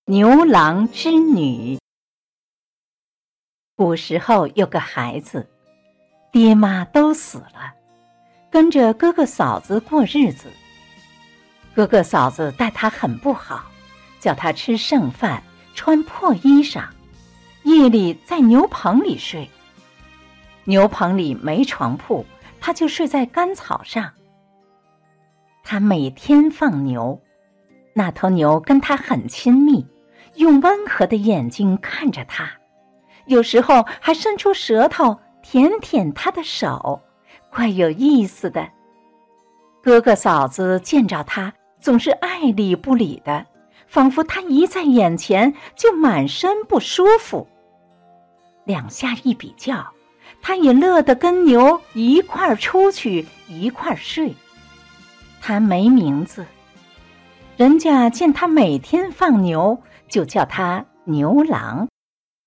牛郎织女。古时候有个孩子，爹妈都死了，跟着哥哥嫂子过日子。哥哥嫂子待他很不好，叫他吃剩饭，穿破衣裳，夜里在牛棚里睡。牛棚里没床铺，他就睡在干草上。他每天放牛，那头牛跟他很亲密，用温和的眼睛看着他，有时候还伸出舌头舔舔他的手，怪有意思的。哥哥嫂子见着他总是爱理不理的，仿佛他一在眼前就满身不舒服。两下一比较，他也乐得跟牛一块儿出去，一块儿睡。他没名字，人家见他每天放牛，就叫他牛郎。